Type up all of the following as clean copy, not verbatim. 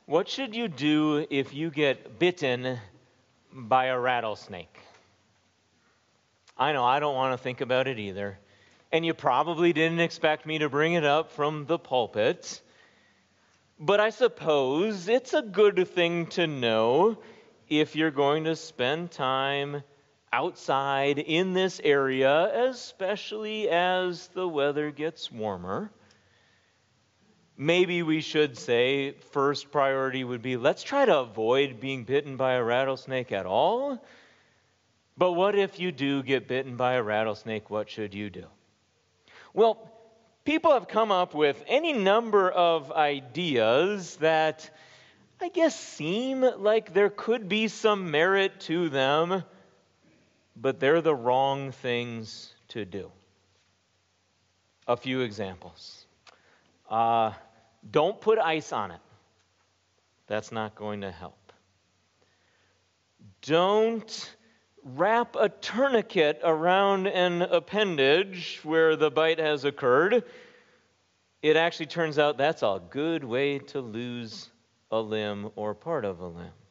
What should you do if you get bitten by a rattlesnake? I know, I don't want to think about it either. And you probably didn't expect me to bring it up from the pulpit. But I suppose it's a good thing to know if you're going to spend time outside in this area, especially as the weather gets warmer. Maybe we should say first priority would be let's try to avoid being bitten by a rattlesnake at all. But what if you do get bitten by a rattlesnake? What should you do? Well, people have come up with any number of ideas that I guess seem like there could be some merit to them, but they're the wrong things to do. A few examples. Don't put ice on it. That's not going to help. Don't wrap a tourniquet around an appendage where the bite has occurred. It actually turns out that's a good way to lose a limb or part of a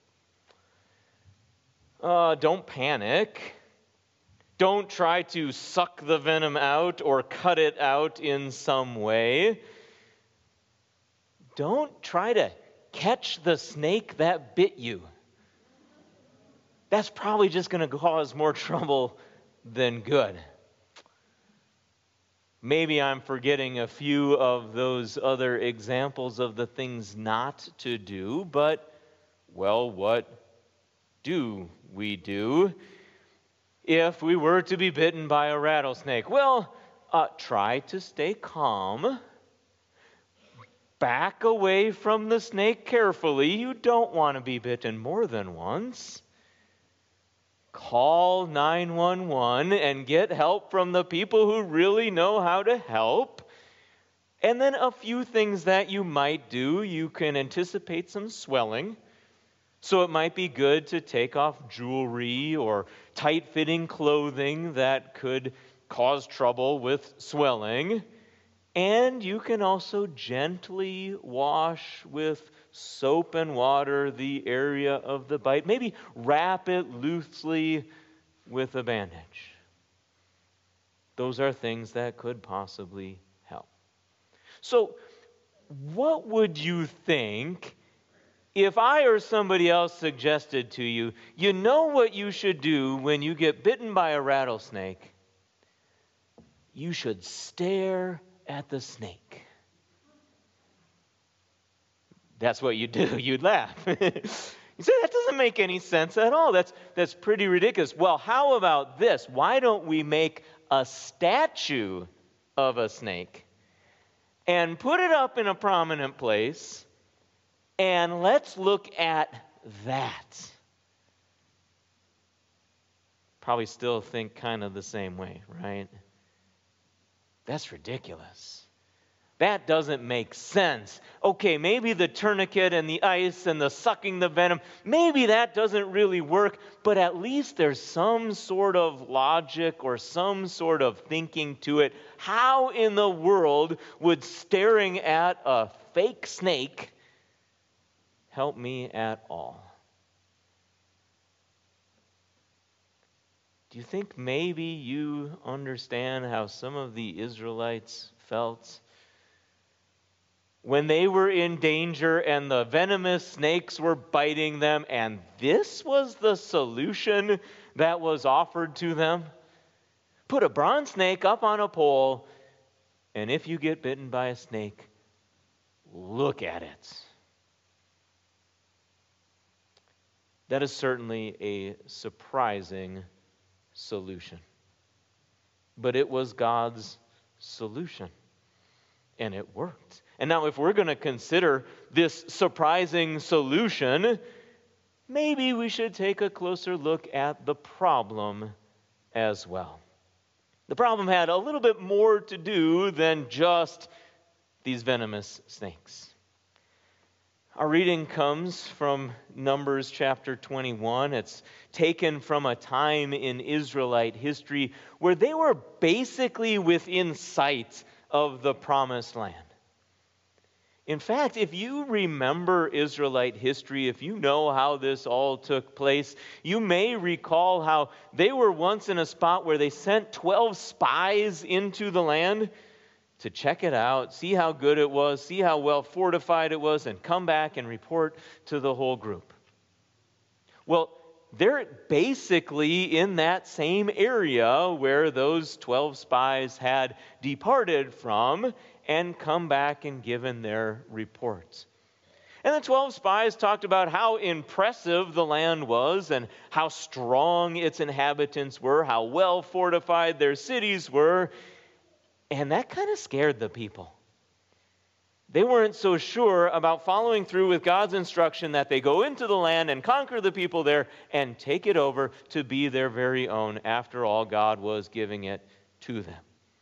limb. Don't panic. Don't try to suck the venom out or cut it out in some way. Don't try to catch the snake that bit you. That's probably just going to cause more trouble than good. Maybe I'm forgetting a few of those other examples of the things not to do, but, well, what do we do if we were to be bitten by a rattlesnake? Well, try to stay calm. Back away from the snake carefully. You don't want to be bitten more than once. Call 911 and get help from the people who really know how to help. And then a few things that you might do. You can anticipate some swelling. So it might be good to take off jewelry or tight-fitting clothing that could cause trouble with swelling. And you can also gently wash with soap and water the area of the bite. Maybe wrap it loosely with a bandage. Those are things that could possibly help. So, what would you think if I or somebody else suggested to you, you know what you should do when you get bitten by a rattlesnake? You should stare at the snake. That's what you do. You'd laugh. You say, that doesn't make any sense at all. That's pretty ridiculous. Well, how about this? Why don't we make a statue of a snake and put it up in a prominent place, and let's look at that. Probably still think kind of the same way, right? That's ridiculous. That doesn't make sense. Okay, maybe the tourniquet and the ice and the sucking the venom, maybe that doesn't really work, but at least there's some sort of logic or some sort of thinking to it. How in the world would staring at a fake snake help me at all? Do you think maybe you understand how some of the Israelites felt when they were in danger and the venomous snakes were biting them, and this was the solution that was offered to them? Put a bronze snake up on a pole, and if you get bitten by a snake, look at it. That is certainly a surprising solution. But it was God's solution, and it worked. And now if we're going to consider this surprising solution, maybe we should take a closer look at the problem as well. The problem had a little bit more to do than just these venomous snakes. Our reading comes from Numbers chapter 21. It's taken from a time in Israelite history where they were basically within sight of the promised land. In fact, if you remember Israelite history, if you know how this all took place, you may recall how they were once in a spot where they sent 12 spies into the land to check it out, see how good it was, see how well fortified it was, and come back and report to the whole group. Well, they're basically in that same area where those 12 spies had departed from and come back and given their reports. And the 12 spies talked about how impressive the land was and how strong its inhabitants were, how well fortified their cities were. And that kind of scared the people. They weren't so sure about following through with God's instruction that they go into the land and conquer the people there and take it over to be their very own. After all, God was giving it to them.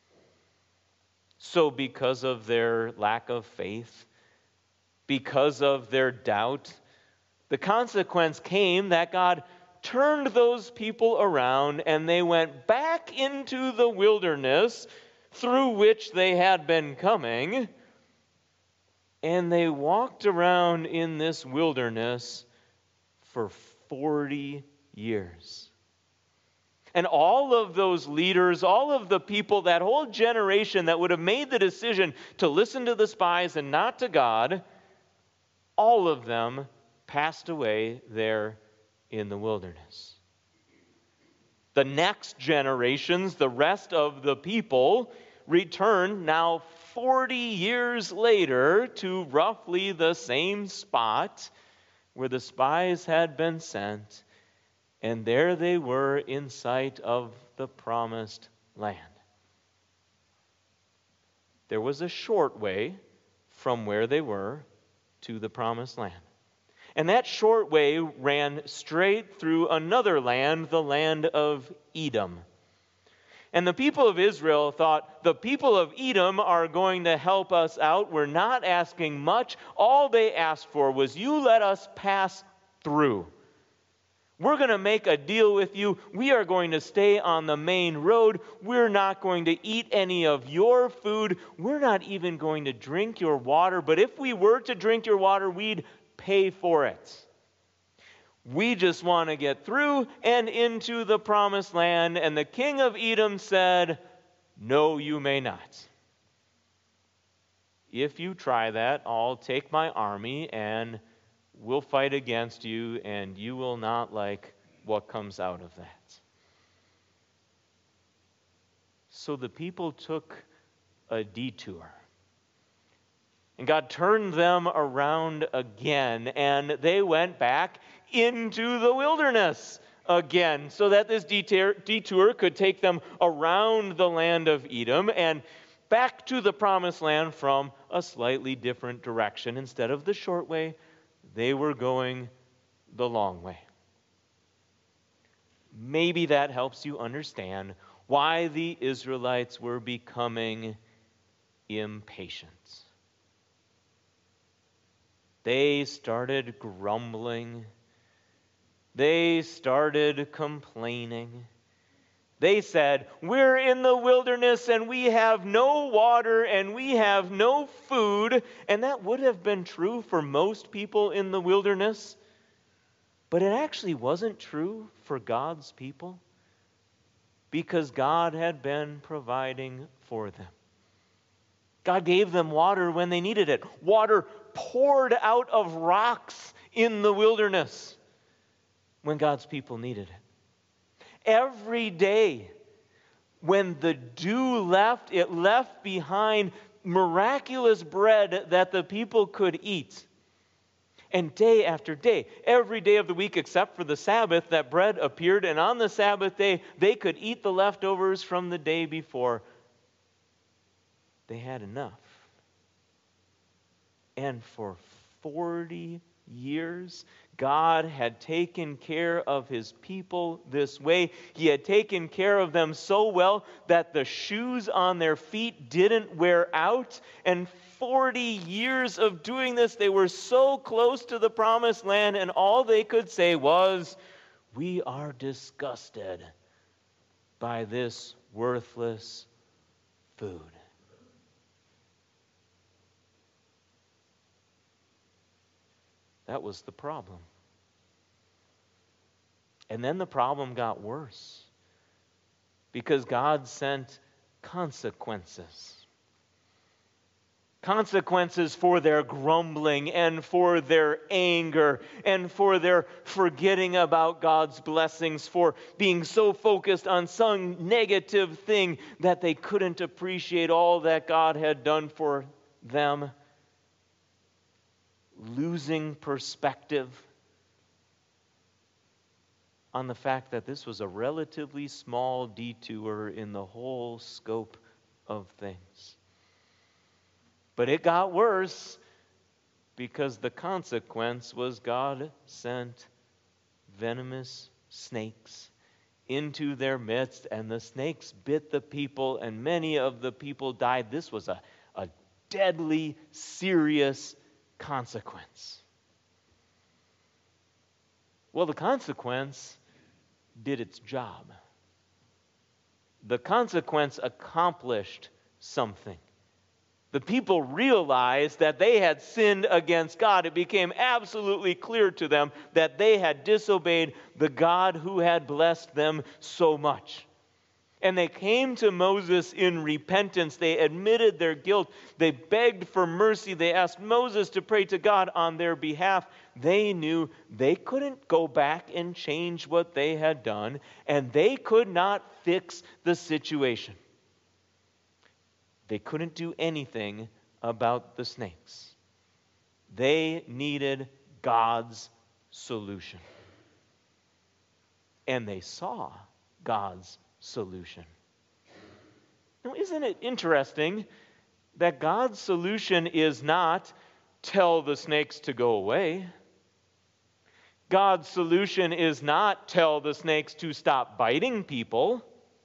So because of their lack of faith, because of their doubt, the consequence came that God turned those people around and they went back into the wilderness through which they had been coming. And they walked around in this wilderness for 40 years. And all of those leaders, all of the people, that whole generation that would have made the decision to listen to the spies and not to God, all of them passed away there in the wilderness. The next generations, the rest of the people, returned now 40 years later to roughly the same spot where the spies had been sent, and there they were in sight of the promised land. There was a short way from where they were to the promised land. And that short way ran straight through another land, the land of Edom. And the people of Israel thought, the people of Edom are going to help us out. We're not asking much. All they asked for was, you let us pass through. We're going to make a deal with you. We are going to stay on the main road. We're not going to eat any of your food. We're not even going to drink your water. But if we were to drink your water, we'd pay for it. We just want to get through and into the promised land. And the king of Edom said, no, you may not. If you try that, I'll take my army and we'll fight against you, and you will not like what comes out of that. So the people took a detour. And God turned them around again, and they went back into the wilderness again, so that this detour could take them around the land of Edom and back to the promised land from a slightly different direction. Instead of the short way, they were going the long way. Maybe that helps you understand why the Israelites were becoming impatient. They started grumbling. They started complaining. They said, we're in the wilderness and we have no water and we have no food. And that would have been true for most people in the wilderness. But it actually wasn't true for God's people, because God had been providing for them. God gave them water when they needed it. Water poured out of rocks in the wilderness when God's people needed it. Every day when the dew left, it left behind miraculous bread that the people could eat. And day after day, every day of the week except for the Sabbath, that bread appeared. And on the Sabbath day, they could eat the leftovers from the day before. They had enough. And for 40 years, God had taken care of his people this way. He had taken care of them so well that the shoes on their feet didn't wear out. And 40 years of doing this, they were so close to the promised land, and all they could say was, we are disgusted by this worthless food. That was the problem. And then the problem got worse because God sent consequences. Consequences for their grumbling and for their anger and for their forgetting about God's blessings, for being so focused on some negative thing that they couldn't appreciate all that God had done for them. Losing perspective on the fact that this was a relatively small detour in the whole scope of things. But it got worse because the consequence was God sent venomous snakes into their midst, and the snakes bit the people, and many of the people died. This was a deadly, serious consequence. Well, the consequence did its job. The consequence accomplished something. The people realized that they had sinned against God. It became absolutely clear to them that they had disobeyed the God who had blessed them so much. And they came to Moses in repentance. They admitted their guilt. They begged for mercy. They asked Moses to pray to God on their behalf. They knew they couldn't go back and change what they had done, and they could not fix the situation. They couldn't do anything about the snakes. They needed God's solution. And they saw God's solution. Now, isn't it interesting that God's solution is not tell the snakes to go away? God's solution is not tell the snakes to stop biting people.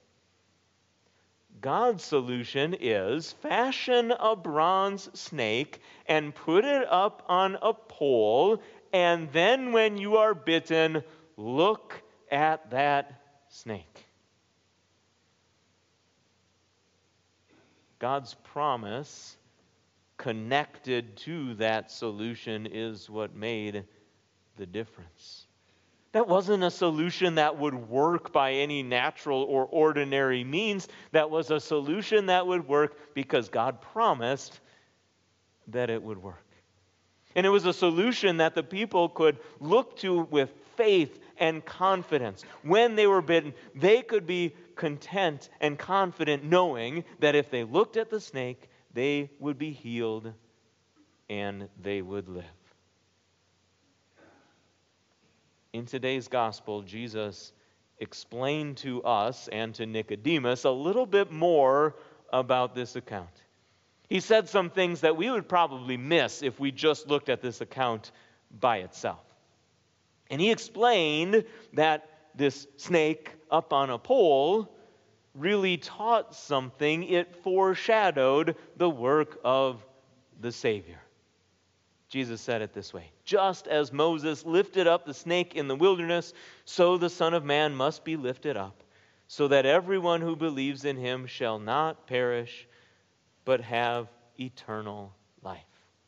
God's solution is fashion a bronze snake and put it up on a pole, and then when you are bitten, look at that snake. God's promise connected to that solution is what made the difference. That wasn't a solution that would work by any natural or ordinary means. That was a solution that would work because God promised that it would work. And it was a solution that the people could look to with faith and confidence. When they were bitten, they could be content and confident knowing that if they looked at the snake, they would be healed and they would live. In today's gospel, Jesus explained to us and to Nicodemus a little bit more about this account. He said some things that we would probably miss if we just looked at this account by itself. And he explained that this snake up on a pole really taught something. It foreshadowed the work of the Savior. Jesus said it this way: just as Moses lifted up the snake in the wilderness, so the Son of Man must be lifted up, so that everyone who believes in him shall not perish, but have eternal life.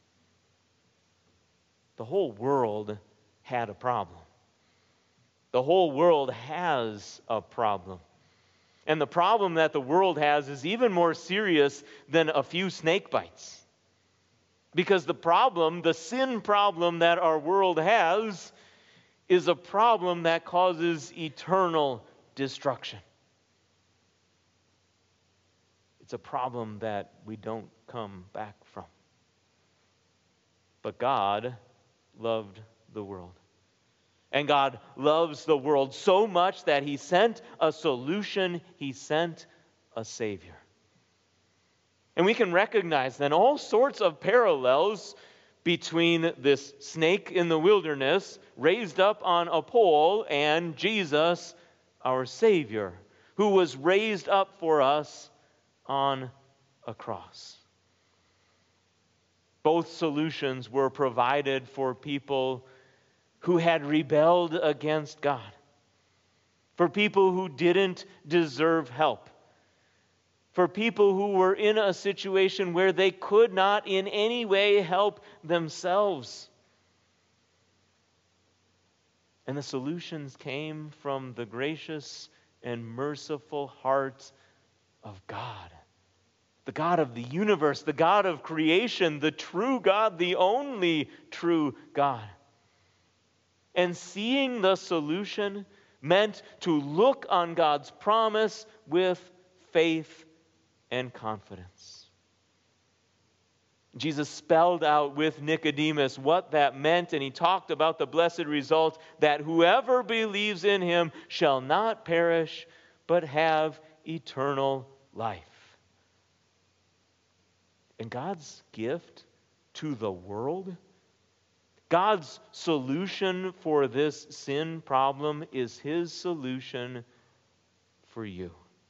The whole world had a problem. The whole world has a problem. And the problem that the world has is even more serious than a few snake bites. Because the problem, the sin problem that our world has, is a problem that causes eternal destruction. It's a problem that we don't come back from. But God loved the world. And God loves the world so much that He sent a solution. He sent a Savior. And we can recognize then all sorts of parallels between this snake in the wilderness raised up on a pole and Jesus, our Savior, who was raised up for us on a cross. Both solutions were provided for people who had rebelled against God, for people who didn't deserve help, for people who were in a situation where they could not in any way help themselves. And the solutions came from the gracious and merciful heart of God. The God of the universe, the God of creation, the true God, the only true God. And seeing the solution meant to look on God's promise with faith and confidence. Jesus spelled out with Nicodemus what that meant, and he talked about the blessed result that whoever believes in him shall not perish, but have eternal life. And God's gift to the world, God's solution for this sin problem is his solution for you.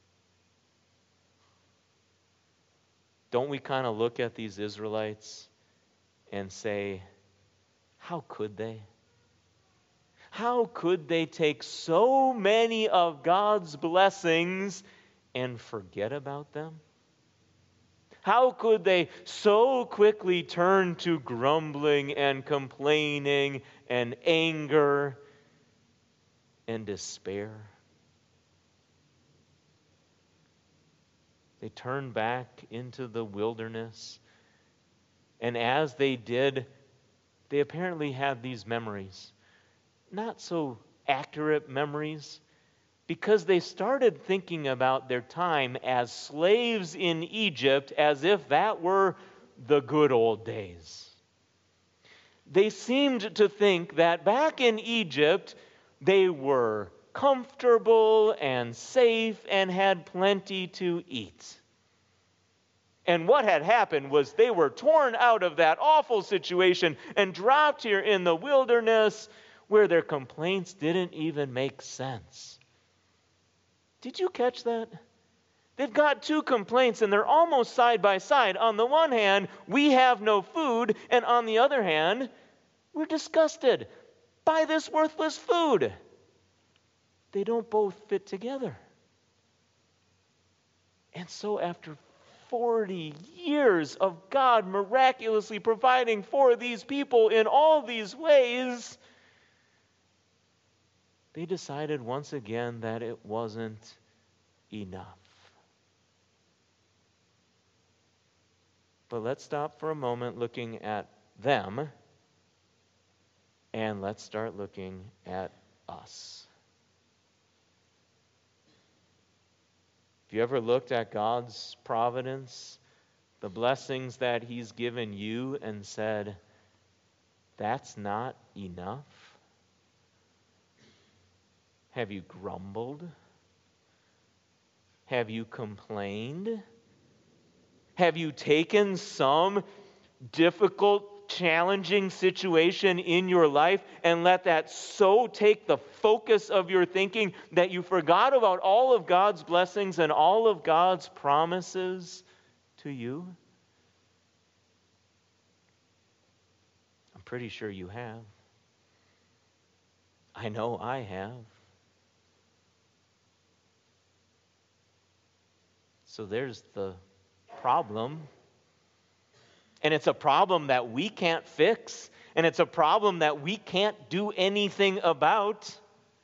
Don't we kind of look at these Israelites and say, how could they? How could they take so many of God's blessings and forget about them? How could they so quickly turn to grumbling and complaining and anger and despair? They turned back into the wilderness, and as they did, they apparently had these memories. Not so accurate memories, because they started thinking about their time as slaves in Egypt as if that were the good old days. They seemed to think that back in Egypt, they were comfortable and safe and had plenty to eat. And what had happened was they were torn out of that awful situation and dropped here in the wilderness where their complaints didn't even make sense. Did you catch that? They've got two complaints and they're almost side by side. On the one hand, we have no food, and on the other hand, we're disgusted by this worthless food. They don't both fit together. And so after 40 years of God miraculously providing for these people in all these ways, they decided once again that it wasn't enough. But let's stop for a moment looking at them, and let's start looking at us. Have you ever looked at God's providence, the blessings that he's given you, and said, that's not enough? Have you grumbled? Have you complained? Have you taken some difficult, challenging situation in your life and let that so take the focus of your thinking that you forgot about all of God's blessings and all of God's promises to you? I'm pretty sure you have. I know I have. So there's the problem. And it's a problem that we can't fix. And it's a problem that we can't do anything about.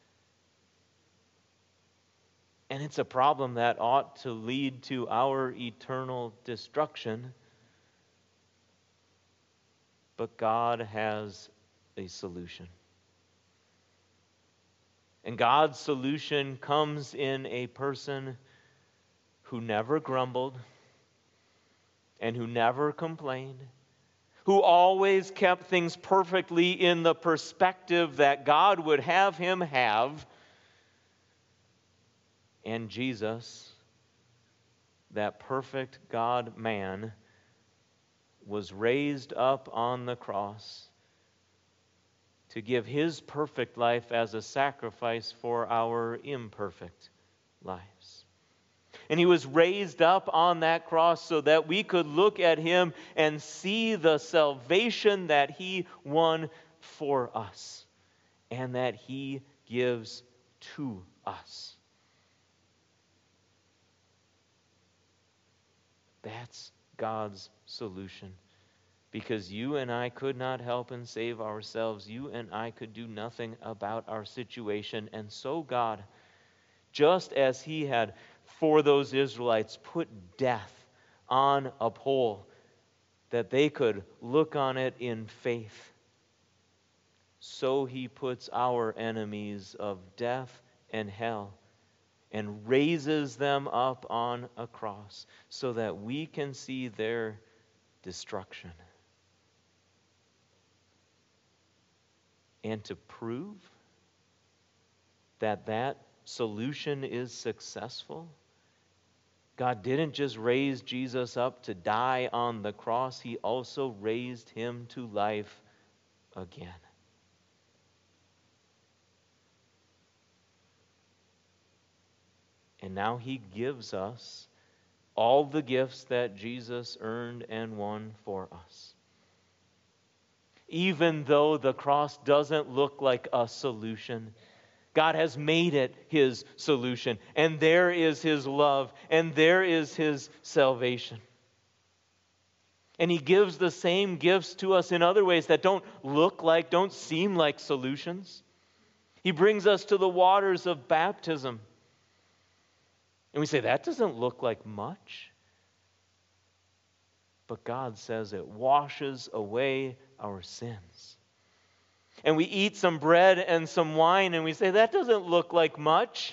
And it's a problem that ought to lead to our eternal destruction. But God has a solution. And God's solution comes in a person who never grumbled and who never complained, who always kept things perfectly in the perspective that God would have him have. And Jesus, that perfect God-man, was raised up on the cross to give his perfect life as a sacrifice for our imperfect lives. And he was raised up on that cross so that we could look at him and see the salvation that he won for us and that he gives to us. That's God's solution because you and I could not help and save ourselves. You and I could do nothing about our situation. And so God, just as he had for those Israelites put death on a pole that they could look on it in faith, so he puts our enemies of death and hell and raises them up on a cross so that we can see their destruction. And to prove that that solution is successful, God didn't just raise Jesus up to die on the cross, he also raised him to life again. And now he gives us all the gifts that Jesus earned and won for us. Even though the cross doesn't look like a solution, God has made it his solution. And there is his love, and there is his salvation. And he gives the same gifts to us in other ways that don't look like, don't seem like solutions. He brings us to the waters of baptism. And we say, that doesn't look like much. But God says it washes away our sins. And we eat some bread and some wine and we say, that doesn't look like much.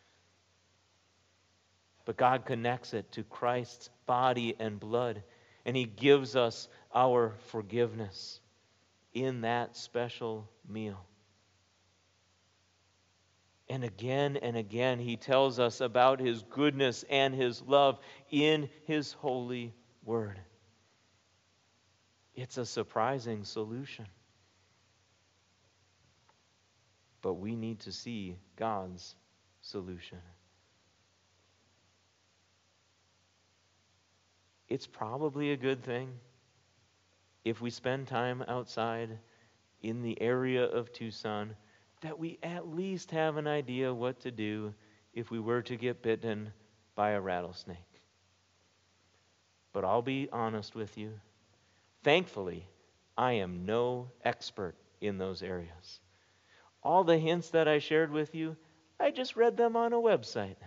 But God connects it to Christ's body and blood. And he gives us our forgiveness in that special meal. And again, he tells us about his goodness and his love in his holy word. It's a surprising solution. But we need to see God's solution. It's probably a good thing if we spend time outside in the area of Tucson that we at least have an idea what to do if we were to get bitten by a rattlesnake. But I'll be honest with you. Thankfully, I am no expert in those areas. All the hints that I shared with you, I just read them on a website.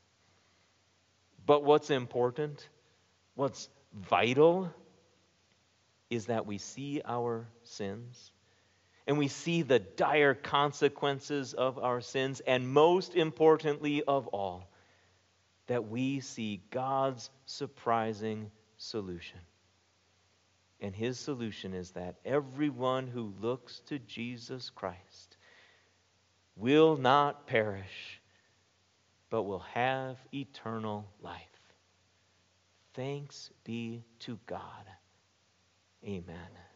But what's important, what's vital, is that we see our sins and we see the dire consequences of our sins, and most importantly of all, that we see God's surprising solution. And his solution is that everyone who looks to Jesus Christ will not perish, but will have eternal life. Thanks be to God. Amen.